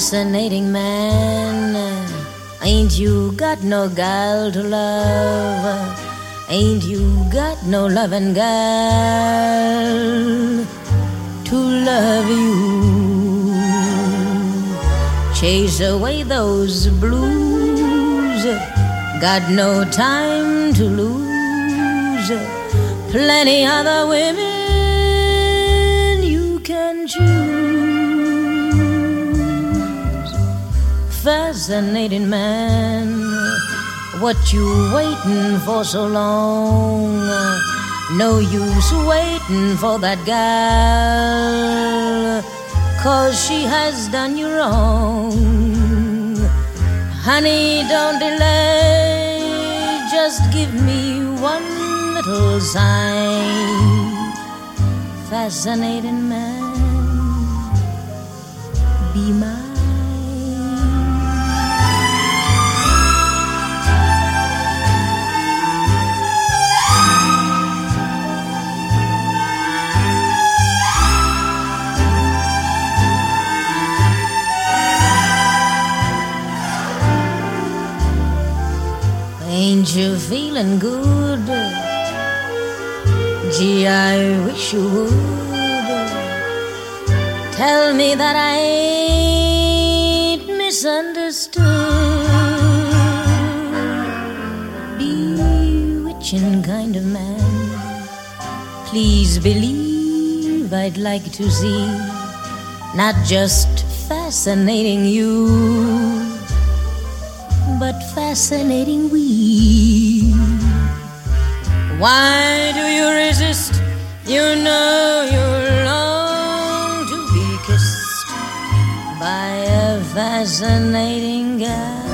fascinating man. Ain't you got no gal to love? Ain't you got no loving gal to love you? Chase away those blues, got no time to lose. Plenty other women you can choose. Fascinating man, what you waiting for so long? No use waiting for that gal, 'cause she has done you wrong. Honey, don't delay, just give me one little sign. Fascinating man, be mine. Ain't you feeling good? Gee, I wish you would. Tell me that I ain't misunderstood. Bewitching kind of man, please believe I'd like to see not just fascinating you, but fascinating we. Why do you resist? You know you long to be kissed by a fascinating guy.